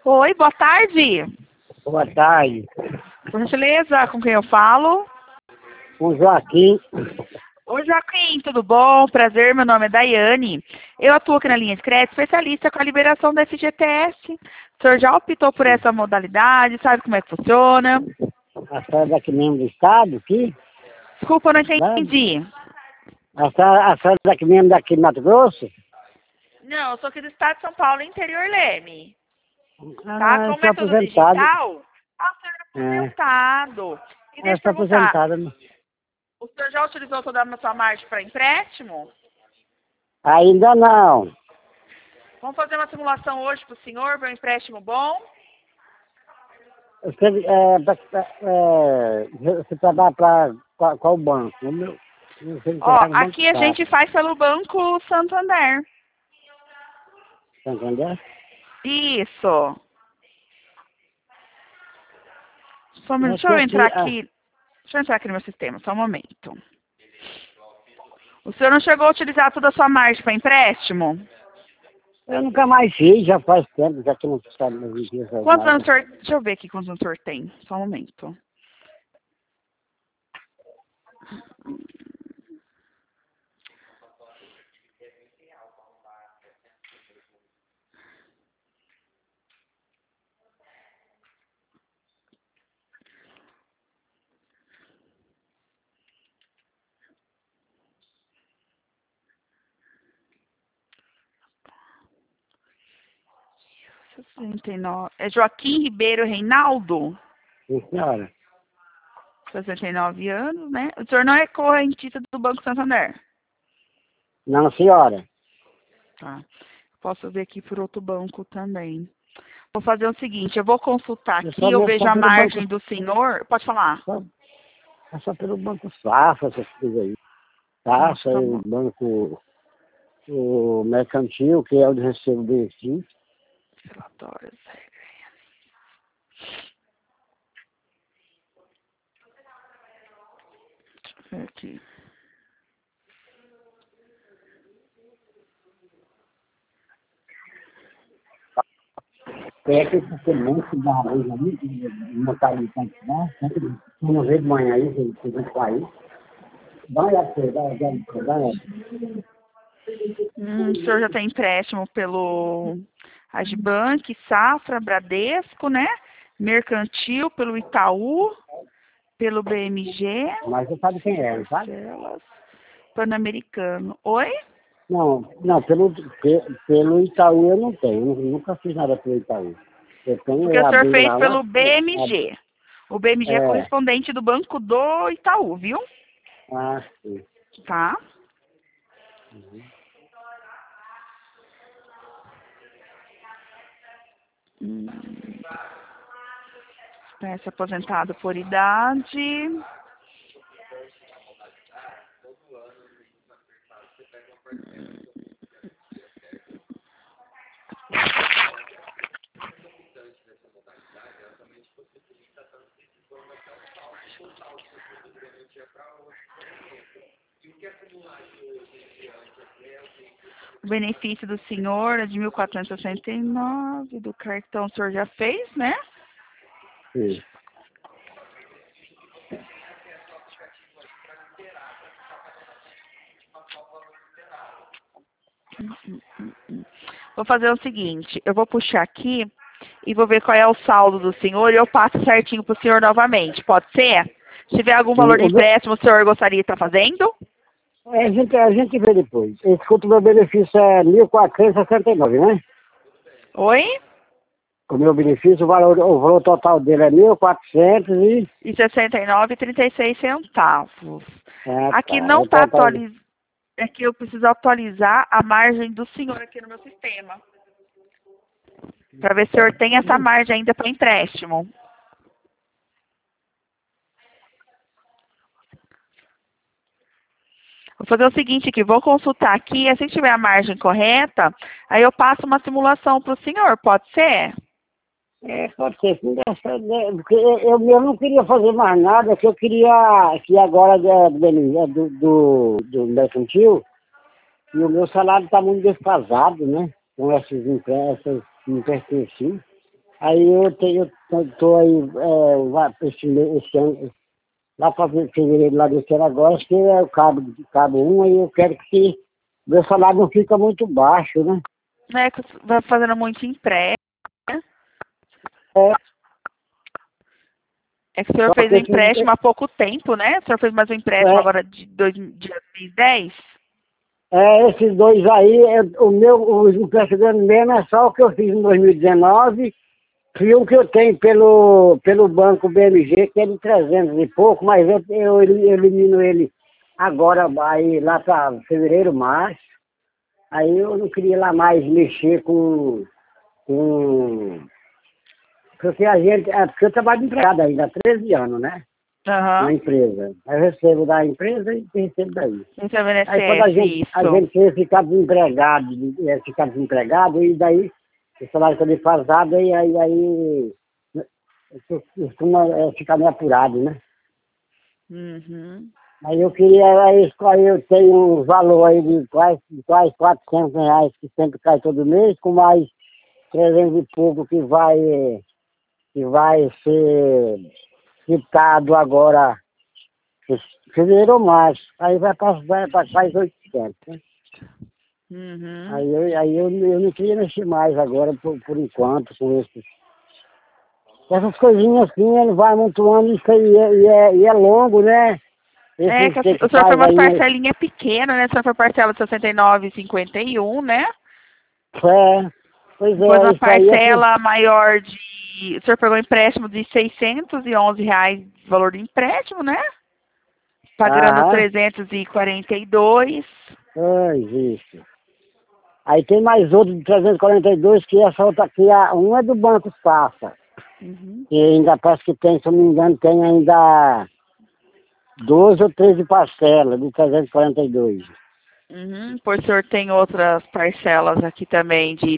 Oi, boa tarde. Boa tarde. Por gentileza, com quem eu falo? O Joaquim. Oi, Joaquim, tudo bom? Prazer, meu nome é Daiane. Eu atuo aqui na linha de crédito, especialista com a liberação da FGTS. O senhor já optou por essa modalidade? Sabe como é que funciona? A senhora é daqui mesmo do estado, aqui? Desculpa, eu não Né? entendi. A senhora é daqui mesmo, daqui do Mato Grosso? Não, eu sou aqui do estado de São Paulo, interior Leme. Tá? Ah, eu Como sou é tudo aposentado. digital, o senhor é É, aposentado. E eu deixa eu sou perguntar, aposentado. Né? o senhor já utilizou toda a sua margem para empréstimo? Ainda não. Vamos fazer uma simulação hoje para o senhor, para um empréstimo bom? Você trabalha para qual banco? O meu, eu sei que Ó, trabalha no Banco aqui a gente Safra. faz pelo Banco Santander. Tá entendendo? Isso. Só um minuto, É deixa que eu entrar aqui, aqui. Deixa eu entrar aqui no meu sistema, só um momento. O senhor não chegou a utilizar toda a sua margem para empréstimo? eu nunca mais fiz, já faz tempo, já que não sabe mais em dias Quantos anos nada. o senhor... Deixa eu ver aqui quantos anos o senhor tem. Só um momento. É Joaquim Ribeiro Reinaldo? Sim, senhora. 69 anos, né? O senhor não é correntista do Banco Santander? Não, senhora. Tá. Posso ver aqui por outro banco também. Vou fazer o seguinte, eu vou consultar Eu aqui, eu vejo só a pelo banco, margem do senhor. Pode falar. só, é só pelo banco Safra, essas coisas aí. Nossa, Taxa, tá o bom. banco o mercantil, que é o de recebo benefício. Relatórios. Deixa eu ver aqui. É que esse sistema que dá hoje ali, montar no campo, né? Sempre não vê de manhã aí, você vai sair. Dá uma olhada pra você, dá uma olhada. O senhor já tem empréstimo pelo Agibank, Safra, Bradesco, né? Mercantil, pelo Itaú, pelo BMG, Mas você sabe quem é, não sabe? Parcelas, Pan-Americano. Oi? Não, pelo Itaú eu não tenho, nunca fiz nada pelo Itaú. Eu Porque tenho o senhor abrindo fez lá pelo BMG. O BMG é é, correspondente do banco do Itaú, viu? sim. Tá? Hum, Espécie aposentado por idade. O benefício do senhor é de 1.469, do cartão o senhor já fez, né? Sim. Vou fazer o seguinte, eu vou puxar aqui e vou ver qual é o saldo do senhor e eu passo certinho para o senhor novamente. Pode ser? Se tiver algum Sim. valor de empréstimo, o senhor gostaria de estar fazendo? A gente vê depois. Escuta, o meu benefício é 1.469, né? Oi? O meu benefício, o valor total dele é 1.400 e... E 69,36 centavos. Ah, Aqui tá. não O está total... atualizado. É que eu preciso atualizar a margem do senhor aqui no meu sistema. Para ver se o senhor tem essa margem ainda para empréstimo. Vou fazer o seguinte aqui, vou consultar aqui, assim que tiver a margem correta, aí eu passo uma simulação para o senhor, pode ser? Pode ser. Porque eu não queria fazer mais nada, que eu queria... Que agora do mercantil, e o meu salário está muito desfasado, né? Com esses empréstimos, empréstimos. Aí eu tô aí, esse ano, lá para fevereiro lá desse ano agora, que é o cabo 1, aí eu quero que meu salário não fica muito baixo, né? Né, que vai fazendo muito empréstimo, né? É, É que o senhor só fez que um empréstimo há pouco tempo, né? O senhor fez mais um empréstimo agora de 2010? esses dois aí, o empréstimo mesmo é só o que eu fiz em 2019, e um que eu tenho pelo banco BMG, que é de 300 e pouco, mas eu elimino ele agora, aí lá para fevereiro, março. Aí eu não queria lá mais mexer com... Porque porque eu trabalho de empregado ainda há 13 anos, né? Na Aham. empresa. Aí eu recebo da empresa e recebo daí. Esse é o Aí quando INSS, a isso. gente quer ficar desempregado, e daí o salário fica defasado, e aí costuma ficar meio apurado, né? Uhum. Aí eu queria, aí eu tenho um valor aí de quase R$ 400 que sempre cai todo mês, com mais 300 e pouco que vai ser quitado agora em fevereiro ou março. Aí vai para quase 800, né? Uhum. Aí eu não queria mexer mais agora, por enquanto, com essas coisinhas assim, ele vai amontoando isso aí, e é longo, né? É que Esse que o senhor foi faz umas aí, parcelinhas pequenas, né? O senhor foi parcela de 69,51, né? pois Depois uma é, isso aí é que, parcela maior de... O senhor pegou um empréstimo de R$ 611 de valor de empréstimo, né? Pagando aham, 342. isso. Aí tem mais outro de 342, que essa outra aqui, um é do Banco Safra, Uhum. que ainda parece que tem, se eu não me engano, tem ainda 12 ou 13 parcelas de 342. Uhum. Pois o senhor tem outras parcelas aqui também de R$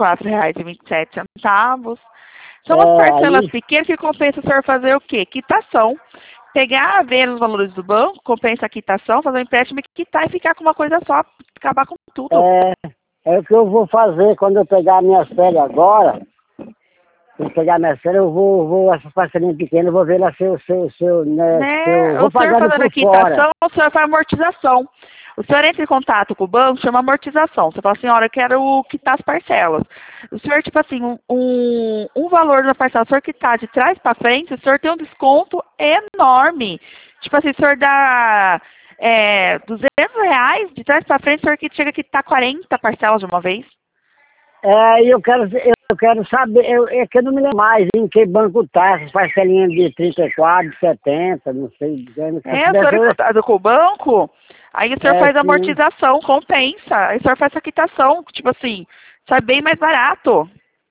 34,27. São as parcelas Aí, pequenas que compensa o senhor fazer o quê? Quitação. Pegar, ver os valores do banco, compensa a quitação, fazer um empréstimo e quitar e ficar com uma coisa só, acabar com tudo. é o que eu vou fazer quando eu pegar minhas férias agora. Quando eu pegar minhas férias, eu vou essas parcelinhas pequenas, eu vou ver lá se eu Né? vou O senhor pagando fazendo a por fora. quitação, o senhor faz amortização. O senhor entra em contato com o banco, chama amortização. Você fala assim, olha, eu quero quitar as parcelas. O senhor, tipo assim, um valor da parcela, o senhor quitar de trás para frente, o senhor tem um desconto enorme. Tipo assim, o senhor dá R$ 200, de trás para frente, o senhor que chega a quitar 40 parcelas de uma vez. E eu quero saber, é que eu não me lembro mais em que banco tá, essas parcelinhas de 34, 70, não sei, se eu O senhor tivesse, em contato com o banco, aí o senhor faz sim. amortização, compensa. Aí o senhor faz essa quitação, tipo assim, sai bem mais barato.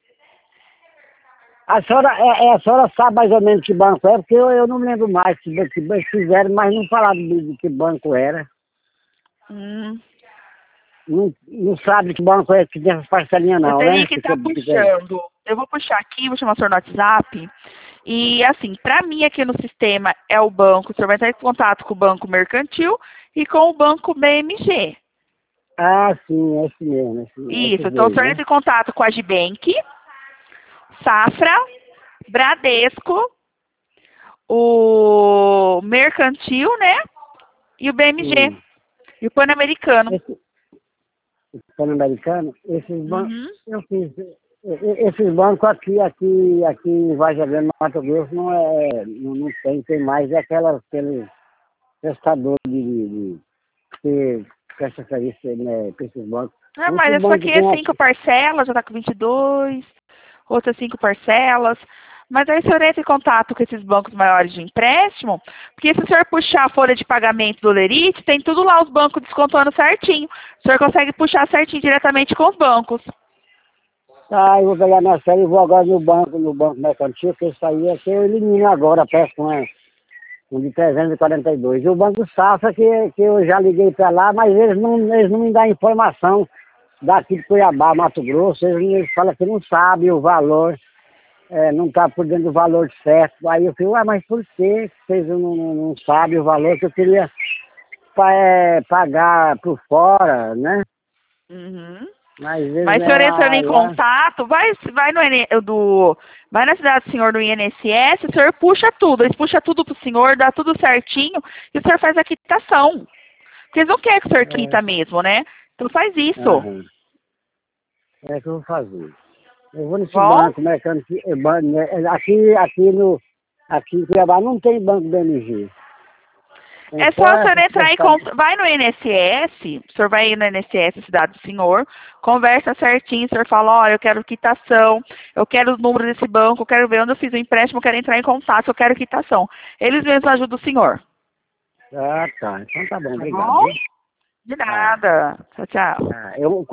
A senhora sabe mais ou menos que banco é, porque eu não me lembro mais que banco fizeram, mas não falaram de que banco era. Hum, Não sabe que banco é que tem essas parcelinhas eu não, teria né? que estar puxando. Eu vou puxar aqui, vou chamar o senhor no WhatsApp. E assim, para mim aqui no sistema é o banco, o senhor vai entrar em contato com o banco mercantil e com o banco BMG. Ah, sim, é esse mesmo, Isso, esses então o dois, senhor né? entra em contato com a Gibank, Safra, Bradesco, o Mercantil, né? E o BMG. Sim. E o Pan-Americano. Esse Pan-Americano, Uhum. eu fiz, esses bancos aqui em Vargem Grande, no Mato Grosso, não tem mais, é aquele prestador que presta serviço, né, para esses bancos. Mas Esse essa banco aqui é tem 5 aqui, parcelas, já tá com 22. Outras 5 parcelas. Mas aí o senhor entra em contato com esses bancos maiores de empréstimo, porque se o senhor puxar a folha de pagamento do Lerite, tem tudo lá os bancos descontando certinho. O senhor consegue puxar certinho diretamente com os bancos. eu vou pegar minha série e vou agora no banco mercantil, que isso aí é que eu elimino agora, peço um de 342. E o Banco Safra, que eu já liguei para lá, mas eles não me dão informação daqui de Cuiabá, Mato Grosso, eles falam que não sabem o valor, não está por dentro do valor certo. Aí eu falei, mas por que vocês não sabem o valor que eu queria pagar por fora, né? Uhum. Mas se o senhor entrando em contato, vai vai na cidade do senhor do INSS, o senhor puxa tudo, eles puxam tudo pro senhor, dá tudo certinho, e o senhor faz a quitação. Porque eles não querem que o senhor quita mesmo, né? Então faz isso. Aham. É que eu vou fazer. Eu vou nesse Bom? banco, mecânico, aqui em Cuiabá não tem banco BMG. É só o senhor entrar em contato. Vai no INSS, o senhor vai no INSS, cidade do senhor, conversa certinho, o senhor fala, olha, eu quero quitação, eu quero o número desse banco, eu quero ver onde eu fiz o empréstimo, eu quero entrar em contato, eu quero quitação. Eles mesmos ajudam o senhor. Ah, tá. Então tá bom, Tá obrigado. bom? Viu? De nada. Tchau, tchau. Eu,